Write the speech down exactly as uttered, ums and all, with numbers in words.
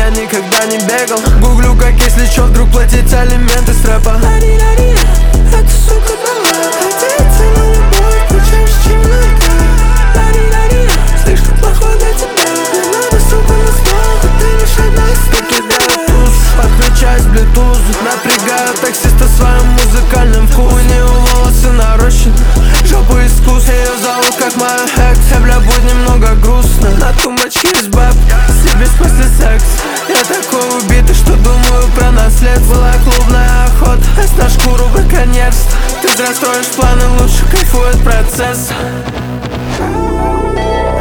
я никогда не бегал. Гуглю, как если чё, вдруг платить алименты с рэпа. Эта сука давай, надеется на любовь, почаще, чем на это. Слишком плохой для тебя, мне надо, сука, на снова, ты лишь одна из Я кидаю туз, подключаюсь блютуз, напрягаю таксиста своим музыкальным вкусом. У нее волосы нарощены, жопу искус, ее зовут как моя экс. Я, бля, будет немного грустно, на тумбочке есть баб, себе после секс. Я такой убитый, что думаю про наследство. Была клубная охота, тест на шкуру браконьерств. Ты зря строишь планы, лучше кайфует процесс.